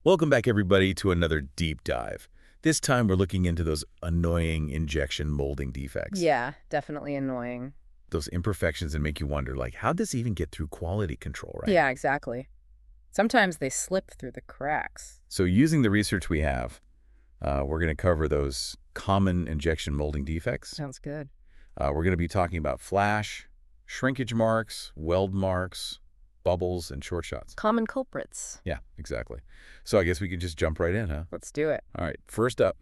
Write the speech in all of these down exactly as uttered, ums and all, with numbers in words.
Welcome back, everybody, to another deep dive. This time we're looking into those annoying injection molding defects. Yeah, definitely annoying. Those imperfections that make you wonder, like, how'd this even get through quality control, right? Yeah, exactly. Sometimes they slip through the cracks. So using the research we have, uh, we're going to cover those common injection molding defects. Sounds good. Uh, we're going to be talking about flash, shrinkage marks, weld marks, bubbles, and short shots. Common culprits. Yeah, exactly. So I guess we can just jump right in, huh? Let's do it. All right, first up,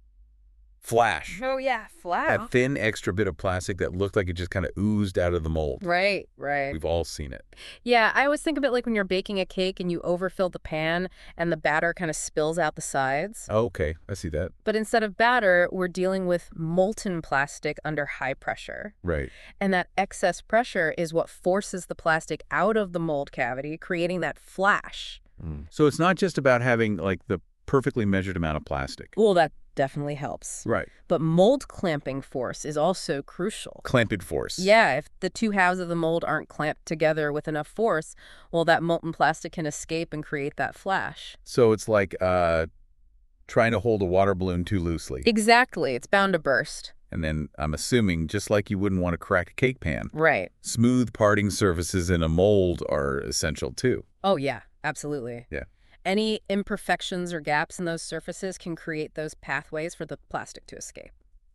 flash. Oh, yeah, flash. That thin extra bit of plastic that looked like it just kind of oozed out of the mold. Right, right. We've all seen it. Yeah, I always think of it like when you're baking a cake and you overfill the pan and the batter kind of spills out the sides. Oh, okay, I see that. But instead of batter, we're dealing with molten plastic under high pressure. Right. And that excess pressure is what forces the plastic out of the mold cavity, creating that flash. Mm. So it's not just about having, like, the perfectly measured amount of plastic. Well, that definitely helps. Right. But mold clamping force is also crucial. Clamped force. Yeah, if the two halves of the mold aren't clamped together with enough force, well, that molten plastic can escape and create that flash. So it's like uh, trying to hold a water balloon too loosely. Exactly. It's bound to burst. And then I'm assuming, just like you wouldn't want to crack a cake pan, Right. smooth parting surfaces in a mold are essential too. Oh, yeah, absolutely. Yeah. Any imperfections or gaps in those surfaces can create those pathways for the plastic to escape.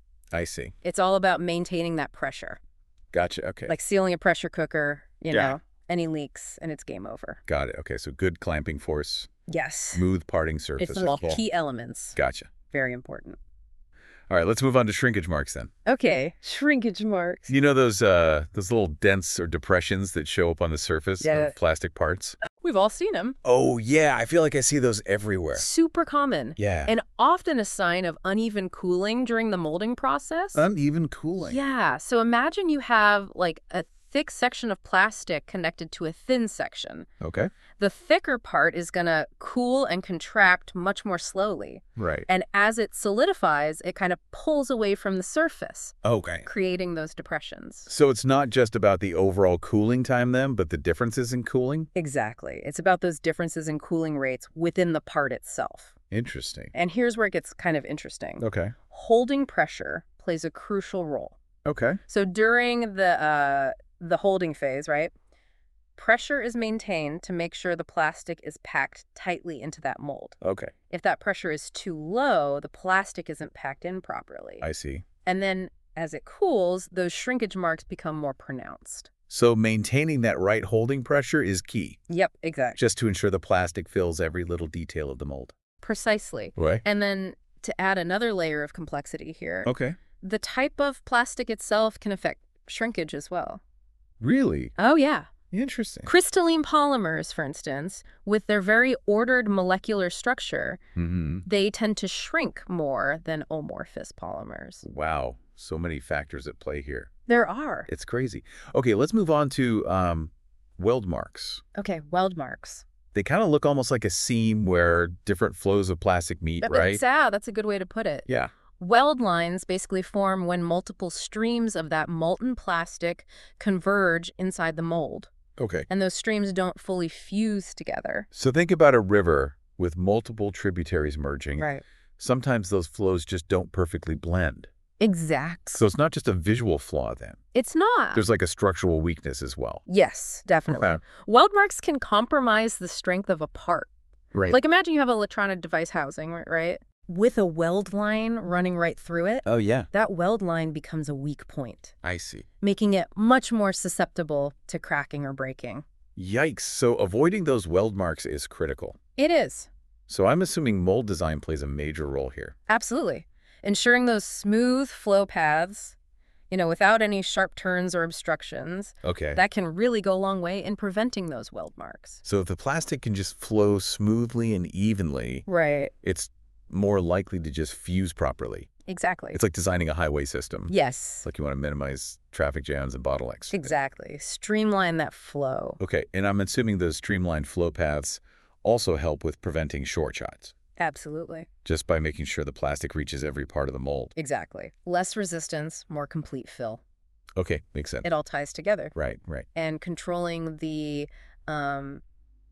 I see. It's all about maintaining that pressure. Gotcha. Okay. Like sealing a pressure cooker, you Yeah. know, any leaks, and it's game over. Got it. Okay, so good clamping force, Yes. smooth parting surface. It's all key elements. Gotcha. Very important. All right, let's move on to shrinkage marks then. Okay. Shrinkage marks. You know those uh, those little dents or depressions that show up on the surface Yeah. of plastic parts? We've all seen them. Oh, yeah. I feel like I see those everywhere. Super common. Yeah. And often a sign of uneven cooling during the molding process. Uneven cooling. Yeah. So imagine you have like a thick section of plastic connected to a thin section. Okay. The thicker part is going to cool and contract much more slowly. Right. And as it solidifies, it kind of pulls away from the surface, Okay. creating those depressions. So it's not just about the overall cooling time then, but the differences in cooling? Exactly. It's about those differences in cooling rates within the part itself. Interesting. And here's where it gets kind of interesting. Okay. Holding pressure plays a crucial role. Okay. So during the uh, the holding phase, right, pressure is maintained to make sure the plastic is packed tightly into that mold. Okay. If that pressure is too low, the plastic isn't packed in properly. I see. And then as it cools, those shrinkage marks become more pronounced. So maintaining that right holding pressure is key, Yep, exactly. just to ensure the plastic fills every little detail of the mold. Precisely. Right. And then to add another layer of complexity here, Okay. the type of plastic itself can affect shrinkage as well. Really? Oh, yeah. Interesting. Crystalline polymers, for instance, with their very ordered molecular structure, Mm-hmm. they tend to shrink more than amorphous polymers. Wow. So many factors at play here. There are. It's crazy. Okay, let's move on to um, weld marks. Okay, weld marks. They kind of look almost like a seam where different flows of plastic meet, But right? It's, yeah, that's a good way to put it. Yeah. Weld lines basically form when multiple streams of that molten plastic converge inside the mold, Okay. and those streams don't fully fuse together. So think about a river with multiple tributaries merging. Right. Sometimes those flows just don't perfectly blend. Exact. So it's not just a visual flaw then. It's not. There's like a structural weakness as well. Yes, definitely. Okay. Weld marks can compromise the strength of a part. Right. Like imagine you have an electronic device housing, right? With a weld line running right through it, Oh, yeah. that weld line becomes a weak point, I see. making it much more susceptible to cracking or breaking. Yikes. So avoiding those weld marks is critical. It is. So I'm assuming mold design plays a major role here. Absolutely. Ensuring those smooth flow paths, you know, without any sharp turns or obstructions, Okay. that can really go a long way in preventing those weld marks. So if the plastic can just flow smoothly and evenly, Right. it's more likely to just fuse properly. Exactly. It's like designing a highway system. Yes. It's like you want to minimize traffic jams and bottlenecks. Exactly. Streamline that flow. Okay, and I'm assuming those streamlined flow paths also help with preventing short shots, Absolutely. just by making sure the plastic reaches every part of the mold. Exactly. Less resistance, more complete fill. Okay, makes sense. It all ties together. Right, right. And controlling the um,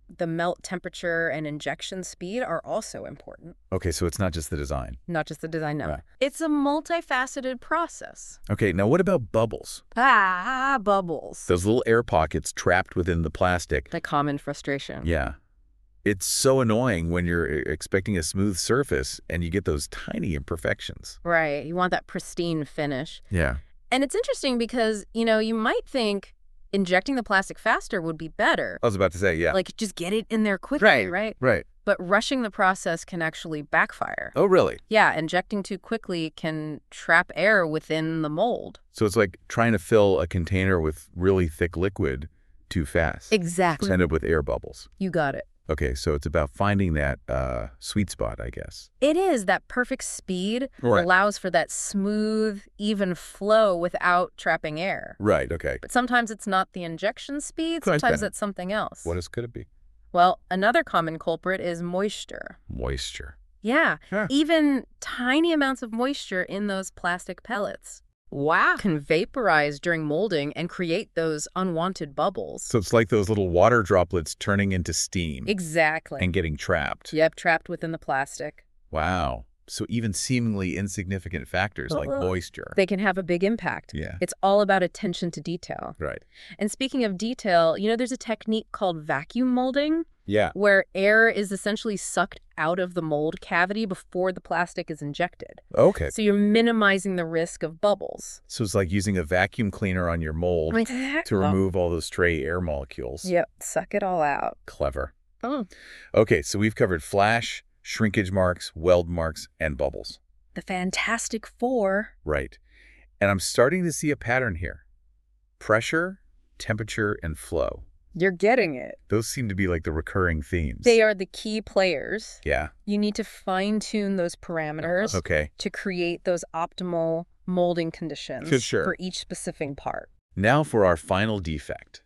The melt temperature and injection speed are also important, Okay, so it's not just the design. not just the design, no. Right. It's a multifaceted process. Okay, now what about bubbles? Ah, bubbles. Those little air pockets trapped within the plastic. The common frustration. Yeah. It's so annoying when you're e- expecting a smooth surface and you get those tiny imperfections. Right. You want that pristine finish. Yeah. And it's interesting because, you know, you might think injecting the plastic faster would be better. I was about to say, yeah. Like, just get it in there quickly, Right. right? Right. But rushing the process can actually backfire. Oh, really? Yeah, injecting too quickly can trap air within the mold. So it's like trying to fill a container with really thick liquid too fast. Exactly. End up with air bubbles. You got it. Okay, so it's about finding that uh, sweet spot, I guess. It is. That perfect speed Right. allows for that smooth, even flow without trapping air. Right, okay. But sometimes it's not the injection speed, Quite sometimes better. it's something else. What else could it be? Well, another common culprit is moisture. Moisture. Yeah, Huh. even tiny amounts of moisture in those plastic pellets. Wow. Can vaporize during molding and create those unwanted bubbles. So it's like those little water droplets turning into steam Exactly. and getting trapped. Yep, trapped within the plastic. Wow. So even seemingly insignificant factors like Uh-uh. moisture. They can have a big impact. Yeah. It's all about attention to detail. Right. And speaking of detail, you know, there's a technique called vacuum molding Yeah. where air is essentially sucked out of the mold cavity before the plastic is injected. Okay. So you're minimizing the risk of bubbles. So it's like using a vacuum cleaner on your mold to remove all those stray air molecules. Yep, suck it all out. Clever. Oh. Okay, so we've covered flash, shrinkage marks, weld marks, and bubbles. The Fantastic Four. Right. And I'm starting to see a pattern here. Pressure, temperature, and flow. You're getting it. Those seem to be like the recurring themes. They are the key players. Yeah. You need to fine-tune those parameters Okay. to create those optimal molding conditions For sure. for each specific part. Now for our final defect.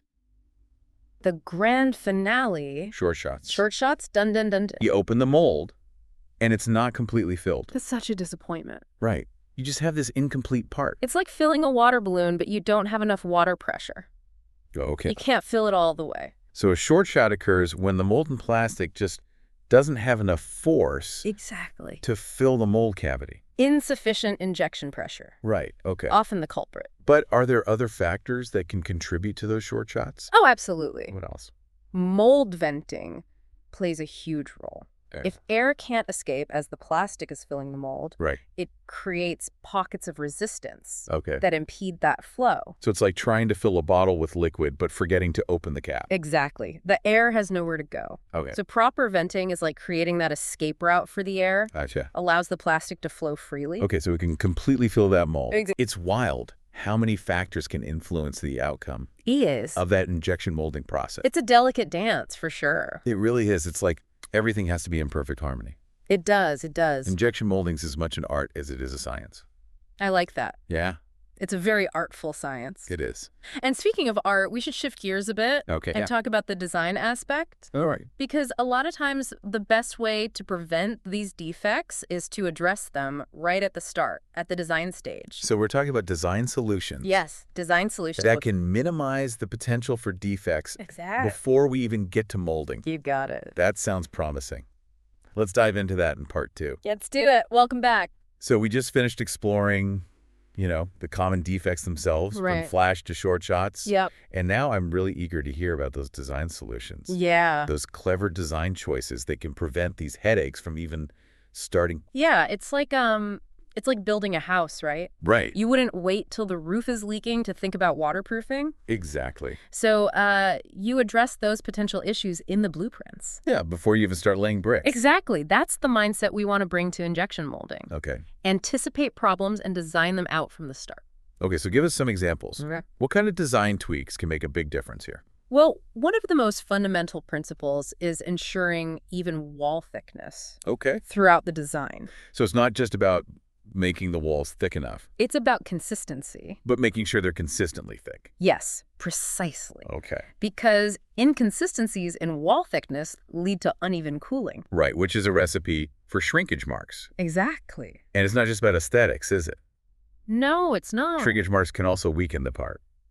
The grand finale, Short shots. short shots, dun dun dun. dun. You open the mold, and it's not completely filled. That's such a disappointment. Right. You just have this incomplete part. It's like filling a water balloon, but you don't have enough water pressure. Oh, okay. You can't fill it all the way. So a short shot occurs when the molten plastic just doesn't have enough force Exactly. to fill the mold cavity. Insufficient injection pressure. Right. Okay. Often the culprit. But are there other factors that can contribute to those short shots? Oh, absolutely. What else? Mold venting plays a huge role. Okay. If air can't escape as the plastic is filling the mold, Right. it creates pockets of resistance Okay. that impede that flow. So it's like trying to fill a bottle with liquid, but forgetting to open the cap. Exactly. The air has nowhere to go. Okay. So proper venting is like creating that escape route for the air, Gotcha. allows the plastic to flow freely. Okay, so we can completely fill that mold. Exa- It's wild how many factors can influence the outcome Is. of that injection molding process. It's a delicate dance for sure. It really is. It's like everything has to be in perfect harmony. It does. It does. Injection molding is as much an art as it is a science. I like that. Yeah, It's a very artful science. it is. And speaking of art, we should shift gears a bit Okay. and talk about the design aspect. All right. Because a lot of times the best way to prevent these defects is to address them right at the start, at the design stage. So we're talking about design solutions. Yes, design solutions. That can minimize the potential for defects Exactly. before we even get to molding. You got it. That sounds promising. Let's dive into that in part two. Let's do it. Welcome back. So we just finished exploring, you know, the common defects themselves, Right. from flash to short shots. Yep. And now I'm really eager to hear about those design solutions. Yeah. Those clever design choices that can prevent these headaches from even starting. Yeah, it's like um it's like building a house, right? Right. You wouldn't wait till the roof is leaking to think about waterproofing. Exactly. So, uh you address those potential issues in the blueprints. Yeah, before you even start laying bricks. Exactly. That's the mindset we want to bring to injection molding. Okay. Anticipate problems and design them out from the start. Okay, so give us some examples. Okay. What kind of design tweaks can make a big difference here? Well, one of the most fundamental principles is ensuring even wall thickness Okay. throughout the design. So it's not just about making the walls thick enough, It's about consistency. but making sure they're consistently thick. Yes, precisely. Okay. Because inconsistencies in wall thickness lead to uneven cooling. Right, which is a recipe for shrinkage marks. Exactly. And it's not just about aesthetics, is it? No, it's not. Shrinkage marks can also weaken the part. Right.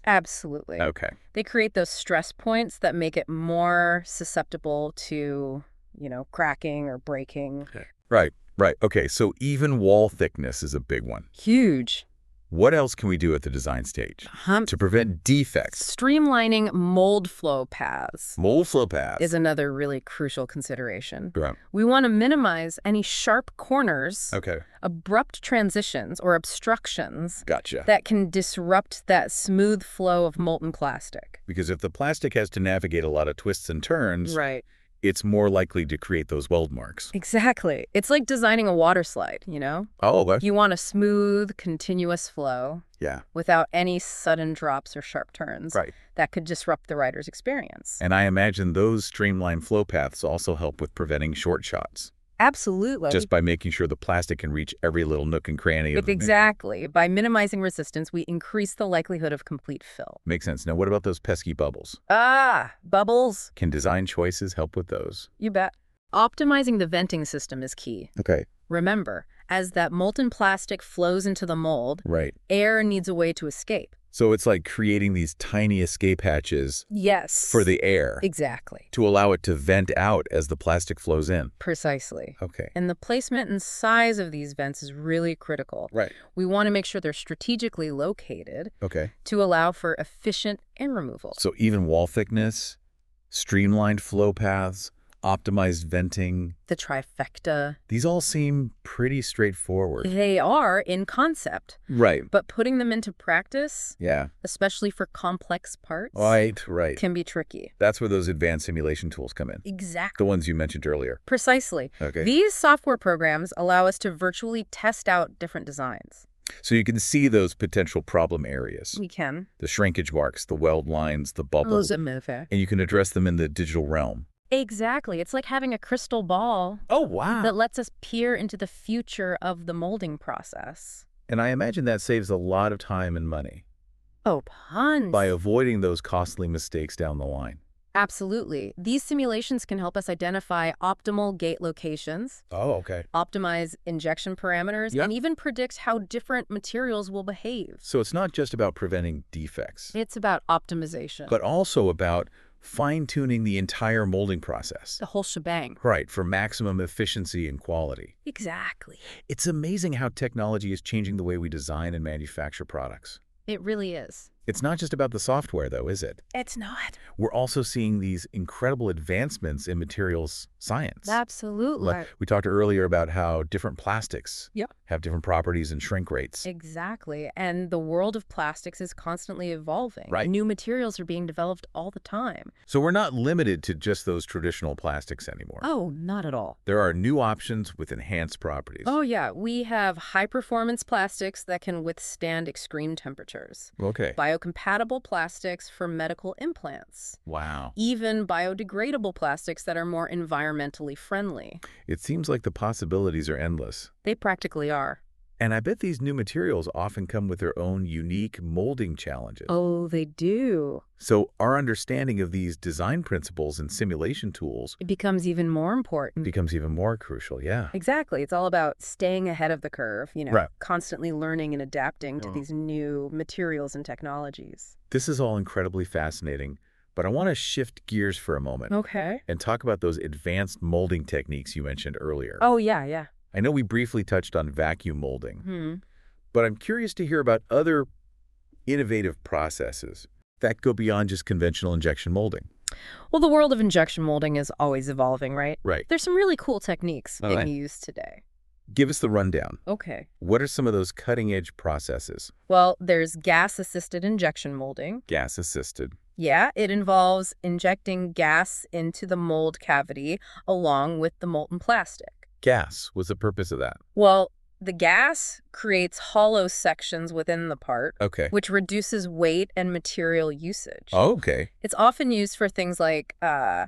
Absolutely. Okay. They create those stress points that make it more susceptible to, you know, cracking or breaking. Right, right. Okay, so even wall thickness is a big one. Huge. What else can we do at the design stage Hum- to prevent defects? Streamlining mold flow paths Mold flow paths. is another really crucial consideration. Right. We want to minimize any sharp corners, Okay, abrupt transitions, or obstructions gotcha. that can disrupt that smooth flow of molten plastic. Because if the plastic has to navigate a lot of twists and turns, Right. it's more likely to create those weld marks. Exactly. It's like designing a water slide, you know? Oh, okay. You want a smooth, continuous flow Yeah, without any sudden drops or sharp turns right. that could disrupt the rider's experience. And I imagine those streamlined flow paths also help with preventing short shots, Absolutely. just by making sure the plastic can reach every little nook and cranny of Exactly. By minimizing resistance, we increase the likelihood of complete fill. Makes sense. Now, what about those pesky bubbles? Ah, bubbles. Can design choices help with those? You bet. Optimizing the venting system is key. Okay. Remember, as that molten plastic flows into the mold, Right. air needs a way to escape. So it's like creating these tiny escape hatches Yes. for the air Exactly. to allow it to vent out as the plastic flows in. Precisely. Okay. And the placement and size of these vents is really critical. Right. We want to make sure they're strategically located Okay. to allow for efficient air removal. So even wall thickness, streamlined flow paths, optimized venting, The trifecta. these all seem pretty straightforward. They are in concept, Right. but putting them into practice, Yeah. especially for complex parts, Right, right. can be tricky. That's where those advanced simulation tools come in. Exactly. The ones you mentioned earlier. Precisely. Okay. These software programs allow us to virtually test out different designs. So you can see those potential problem areas, We can. the shrinkage marks, the weld lines, the bubbles, and you can address them in the digital realm. Exactly. It's like having a crystal ball Oh, wow. that lets us peer into the future of the molding process. And I imagine that saves a lot of time and money Oh, tons. by avoiding those costly mistakes down the line. Absolutely. These simulations can help us identify optimal gate locations, Oh, okay. optimize injection parameters, Yep. and even predict how different materials will behave. So it's not just about preventing defects, It's about optimization. but also about fine-tuning the entire molding process. the whole shebang. Right, for maximum efficiency and quality. Exactly. It's amazing how technology is changing the way we design and manufacture products. It really is. It's not just about the software, though, is it? It's not. We're also seeing these incredible advancements in materials science. Absolutely. Like we talked earlier about how different plastics Yep. have different properties and shrink rates. Exactly. And the world of plastics is constantly evolving. Right. New materials are being developed all the time. So we're not limited to just those traditional plastics anymore. Oh, not at all. There are new options with enhanced properties. Oh, yeah. We have high-performance plastics that can withstand extreme temperatures. Okay. Biocompatible plastics for medical implants. Wow. Even biodegradable plastics that are more environmentally friendly. It seems like the possibilities are endless. They practically are. And I bet these new materials often come with their own unique molding challenges. Oh, they do. So our understanding of these design principles and simulation tools It becomes even more important. becomes even more crucial, yeah. Exactly. It's all about staying ahead of the curve, you know, Right. constantly learning and adapting to Oh. these new materials and technologies. This is all incredibly fascinating, but I want to shift gears for a moment Okay. and talk about those advanced molding techniques you mentioned earlier. Oh, yeah, yeah. I know we briefly touched on vacuum molding, Hmm. but I'm curious to hear about other innovative processes that go beyond just conventional injection molding. Well, the world of injection molding is always evolving, right? Right. There's some really cool techniques Oh, being right. used today. Give us the rundown. Okay. What are some of those cutting-edge processes? Well, there's gas-assisted injection molding. Gas-assisted. Yeah, it involves injecting gas into the mold cavity along with the molten plastic. Gas. What's the purpose of that? Well, the gas creates hollow sections within the part, Okay. which reduces weight and material usage. Oh, okay. It's often used for things like uh,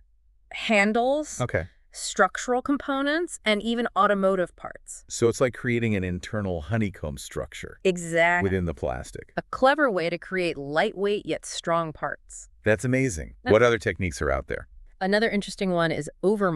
handles, Okay. structural components, and even automotive parts. So it's like creating an internal honeycomb structure Exactly. within the plastic. A clever way to create lightweight yet strong parts. That's amazing. That's- What other techniques are out there? Another interesting one is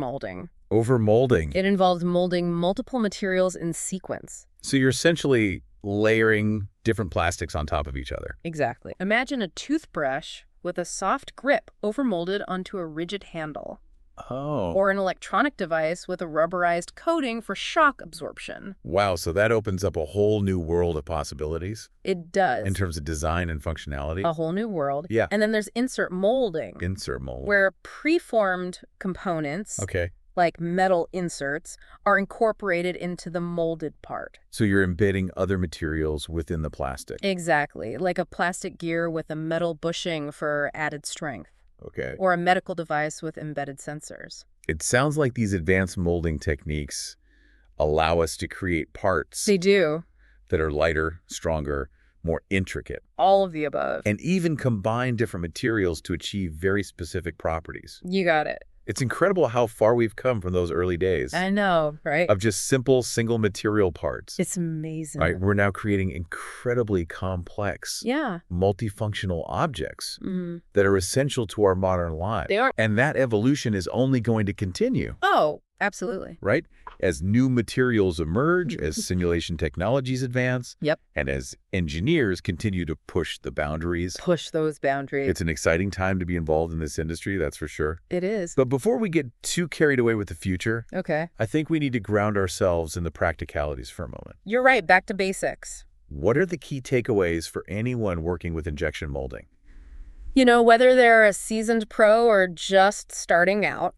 overmolding. Overmolding. It involves molding multiple materials in sequence. So you're essentially layering different plastics on top of each other. Exactly. Imagine a toothbrush with a soft grip overmolded onto a rigid handle. Oh. Or an electronic device with a rubberized coating for shock absorption. Wow, so that opens up a whole new world of possibilities It does. in terms of design and functionality. A whole new world. Yeah. And then there's insert molding, Insert mold. where preformed components, Okay. like metal inserts, are incorporated into the molded part. So you're embedding other materials within the plastic. Exactly, like a plastic gear with a metal bushing for added strength, Okay. or a medical device with embedded sensors. It sounds like these advanced molding techniques allow us to create parts They do. that are lighter, stronger, more intricate, All of the above. and even combine different materials to achieve very specific properties. You got it. It's incredible how far we've come from those early days I know, right? of just simple single material parts. It's amazing. Right? We're now creating incredibly complex, Yeah. multifunctional objects Mhm. that are essential to our modern lives. They are. And that evolution is only going to continue, Oh, absolutely. right? As new materials emerge, as simulation technologies advance, Yep. and as engineers continue to push the boundaries. Push those boundaries. It's an exciting time to be involved in this industry, that's for sure. It is. But before we get too carried away with the future, Okay. I think we need to ground ourselves in the practicalities for a moment. You're right. Back to basics. What are the key takeaways for anyone working with injection molding? You know, whether they're a seasoned pro or just starting out,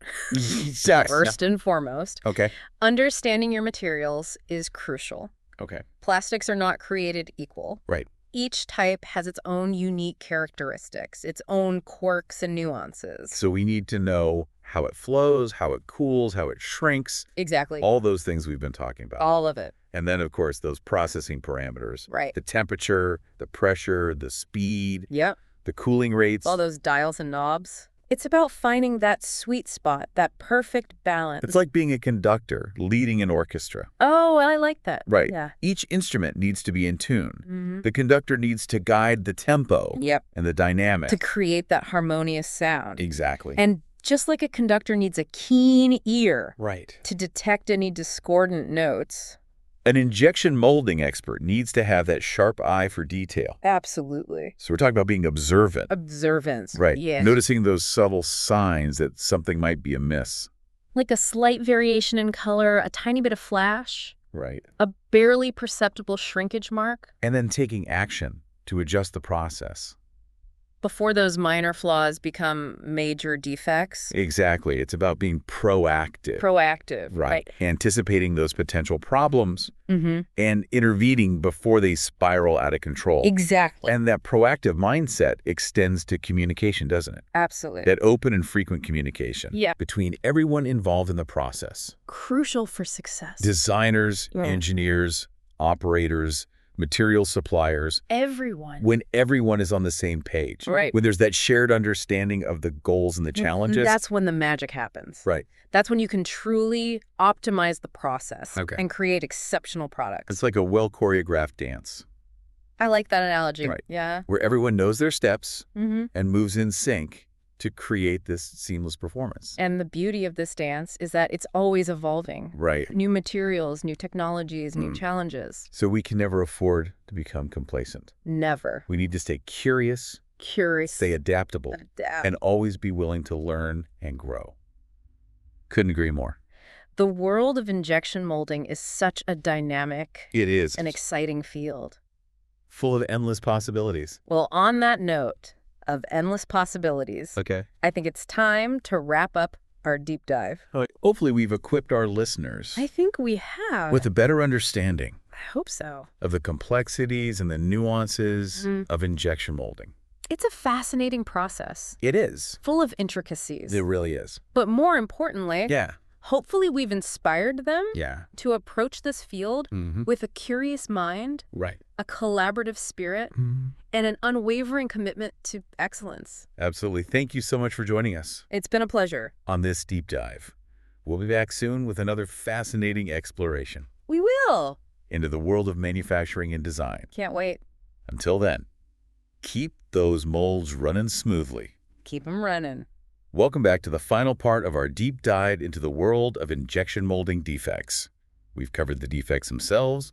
first and foremost, Okay. understanding your materials is crucial. Okay. Plastics are not created equal. Right. Each type has its own unique characteristics, its own quirks and nuances. So we need to know how it flows, how it cools, how it shrinks, Exactly. all those things we've been talking about. All of it. And then, of course, those processing parameters. Right. The temperature, the pressure, the speed, Yep. the cooling rates. All those dials and knobs. It's about finding that sweet spot, that perfect balance. It's like being a conductor leading an orchestra. Oh, I like that. Right. Yeah. Each instrument needs to be in tune. Mm-hmm. The conductor needs to guide the tempo Yep. and the dynamic. To create that harmonious sound. Exactly. And just like a conductor needs a keen ear right. to detect any discordant notes. An injection molding expert needs to have that sharp eye for detail. Absolutely. So we're talking about being observant. Observance. Right. Yes. Noticing those subtle signs that something might be amiss. Like a slight variation in color, a tiny bit of flash, Right. a barely perceptible shrinkage mark. And then taking action to adjust the process. Before those minor flaws become major defects. Exactly. It's about being proactive. Proactive. right. Anticipating those potential problems Mm-hmm. and intervening before they spiral out of control. Exactly. And that proactive mindset extends to communication, doesn't it? Absolutely. That open and frequent communication Yeah. between everyone involved in the process. Crucial for success. Designers, Yeah. engineers, operators, material suppliers. Everyone. When everyone is on the same page. Right. When there's that shared understanding of the goals and the challenges. That's when the magic happens. right. That's when you can truly optimize the process Okay. and create exceptional products. It's like a well-choreographed dance I like that analogy. Right. Yeah. where everyone knows their steps Mm-hmm. and moves in sync to create this seamless performance. And the beauty of this dance is that it's always evolving. Right. New materials, new technologies, new Mm. challenges. So we can never afford to become complacent. Never. We need to stay curious, Curious. stay adaptable, Adapt. and always be willing to learn and grow. Couldn't agree more. The world of injection molding is such a dynamic It is and exciting field. full of endless possibilities. Well, on that note of endless possibilities, Okay. I think it's time to wrap up our deep dive. Hopefully we've equipped our listeners I think we have. with a better understanding I hope so. of the complexities and the nuances Mhm. of injection molding. It's a fascinating process, It is. full of intricacies. It really is. But more importantly, Yeah. hopefully we've inspired them Yeah. to approach this field Mm-hmm. with a curious mind, Right. a collaborative spirit, Mm-hmm. and an unwavering commitment to excellence. Absolutely. Thank you so much for joining us It's been a pleasure. on this deep dive. We'll be back soon with another fascinating exploration We will. into the world of manufacturing and design. Can't wait. Until then, keep those molds running smoothly. Keep them running. Welcome back to the final part of our deep dive into the world of injection molding defects. We've covered the defects themselves,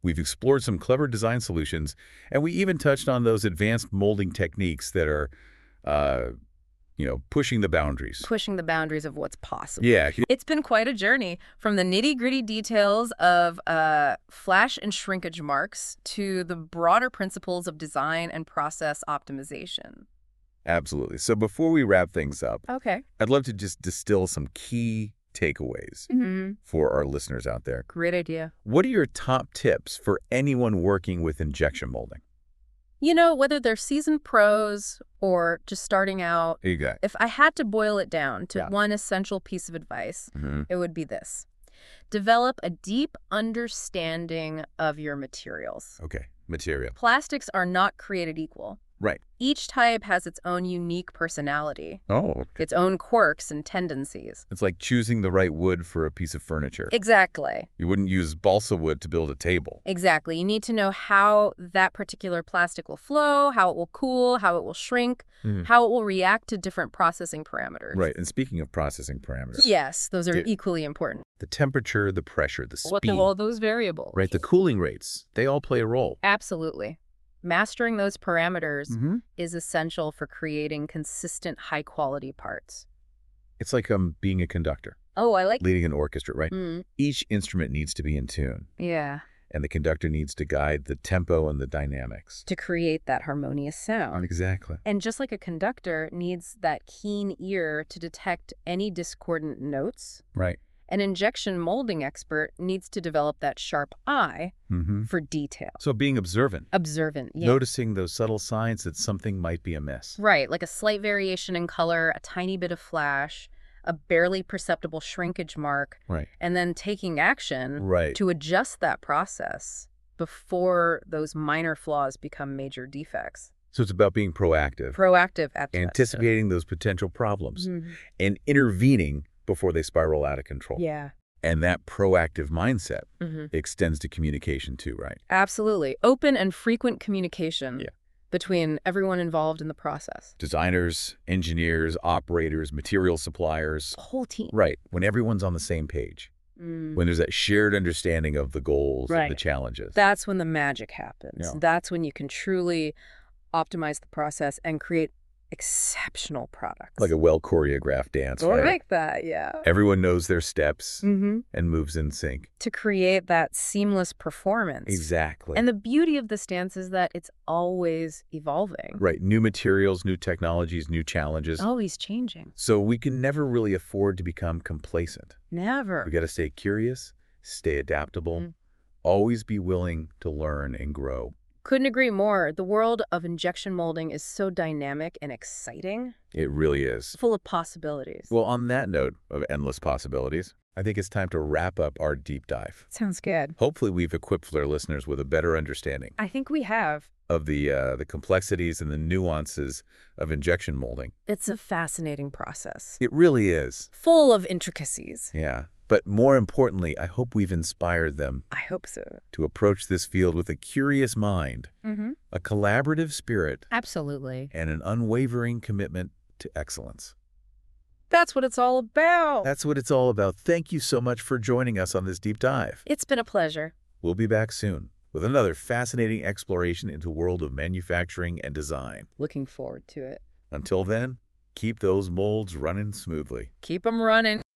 We've explored some clever design solutions, and we even touched on those advanced molding techniques that are, uh, you know, pushing the boundaries. Pushing the boundaries of what's possible. Yeah. It's been quite a journey, from the nitty-gritty details of uh, flash and shrinkage marks to the broader principles of design and process optimization. Absolutely. So before we wrap things up, Okay. I'd love to just distill some key takeaways Mm-hmm. for our listeners out there. Great idea. What are your top tips for anyone working with injection molding? You know, whether they're seasoned pros or just starting out, You got if I had to boil it down to Yeah. one essential piece of advice, mm-hmm. it would be this. Develop a deep understanding of your materials. Okay. Material. Plastics are not created equal. Right. Each type has its own unique personality, Oh, okay. its own quirks and tendencies. It's like choosing the right wood for a piece of furniture. Exactly. You wouldn't use balsa wood to build a table. Exactly. You need to know how that particular plastic will flow, how it will cool, how it will shrink, Mhm. how it will react to different processing parameters. Right. And speaking of processing parameters, Yes, those are Yeah. equally important. the temperature, the pressure, the speed, What are all those variables? right, the cooling rates, they all play a role. Absolutely. Mastering those parameters Mm-hmm. is essential for creating consistent, high-quality parts. It's like um being a conductor, Oh, I like... leading an orchestra, right? Mm, Each instrument needs to be in tune, yeah, and the conductor needs to guide the tempo and the dynamics. to create that harmonious sound. Exactly. And just like a conductor needs that keen ear to detect any discordant notes, Right. an injection molding expert needs to develop that sharp eye Mm-hmm. for detail. So being observant, Observant, yeah. noticing those subtle signs that something might be amiss. Right, like a slight variation in color, a tiny bit of flash, a barely perceptible shrinkage mark, Right. and then taking action Right. to adjust that process before those minor flaws become major defects. So it's about being proactive, Proactive at anticipating those potential problems, Mhm. and intervening before they spiral out of control. Yeah. And that proactive mindset hmm extends to communication too, right? Absolutely. Open and frequent communication Yeah. between everyone involved in the process. Designers, engineers, operators, material suppliers. The whole team. Right. When everyone's on the same page. Mm. When there's that shared understanding of the goals Right. and the challenges. That's when the magic happens. Yeah. That's when you can truly optimize the process and create exceptional products. Like a well-choreographed dance, I right? like that, yeah. Everyone knows their steps Mm-hmm. and moves in sync. To create that seamless performance. Exactly. And the beauty of this dance is that it's always evolving. Right. New materials, new technologies, new challenges. Always changing. So we can never really afford to become complacent. Never. We got to stay curious, stay adaptable, Mhm. always be willing to learn and grow. Couldn't agree more. The world of injection molding is so dynamic and exciting, It really is. full of possibilities. Well, on that note of endless possibilities, I think it's time to wrap up our deep dive. Sounds good. Hopefully we've equipped our listeners with a better understanding I think we have. of the uh, the complexities and the nuances of injection molding. It's a fascinating process, It really is. full of intricacies. Yeah. But more importantly, I hope we've inspired them I hope so. to approach this field with a curious mind, Mm-hmm. a collaborative spirit, Absolutely. and an unwavering commitment to excellence. That's what it's all about. That's what it's all about. Thank you so much for joining us on this deep dive. It's been a pleasure. We'll be back soon with another fascinating exploration into the world of manufacturing and design. Looking forward to it. Until then, keep those molds running smoothly. Keep them running.